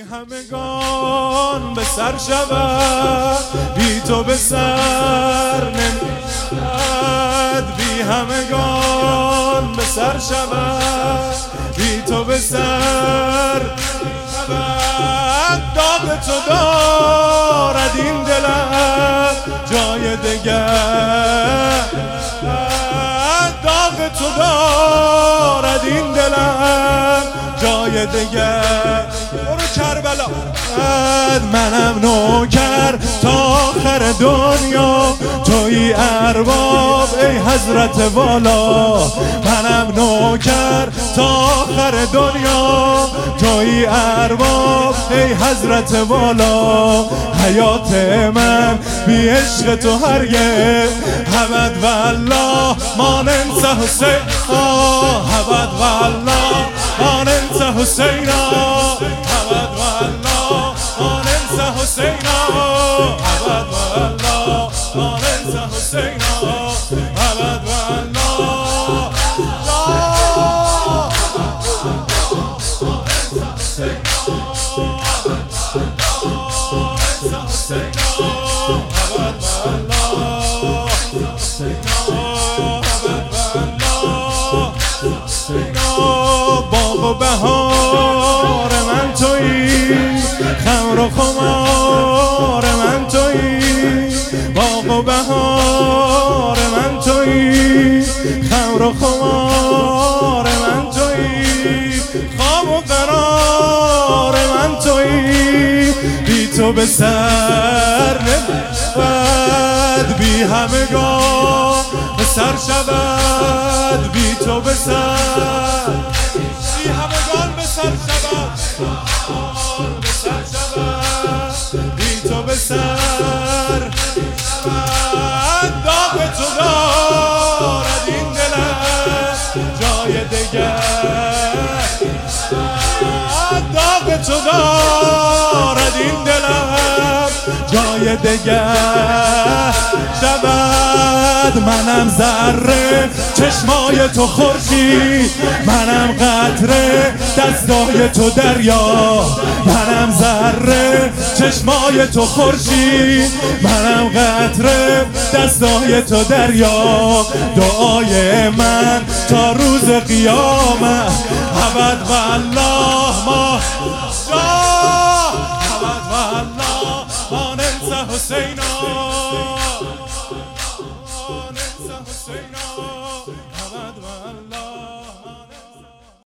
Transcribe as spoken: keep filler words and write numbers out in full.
همگان به سر شود، بی تو به سر نمیشود. بی همگان به سر شود، بی تو به سر نمیشود. داغ تو دارد این دلم جای دگر، داغ تو دارد این دلم جای دگر. برو کربلا. منم نوکر تا آخر دنیا، تویی ارباب ای حضرت والا. منم نوکر تا آخر دنیا، تویی ارباب ای حضرت والا. حیات من بی عشق تو هرگز ابد والله ما ننسى حسین. ابد والله ما ننسى حسین. ابد والله ما ننسى حسین. ابد والله ما ننسى حسین. ابد والله باغ و بهار من تویی، خمر و خمار من تویی. باغ و بهار من تویی، خمر و خمار من تویی. خواب و قرار من تویی، بی تو به سر نمیشود. بی همگان به سر شود، بی تو به سر. بی همگان به سر شود، به سر شود، بی تو به سر. داغ تو دارد این دلم جای دگر، داغ تو دارد این دلم جای دگر شود. منم ذره چشمای تو خورشید، منم قطره دستای تو دریا. منم ذره چشمای تو خورشید، منم قطره دستای تو دریا. دعای من تا روز قیامت ابد والله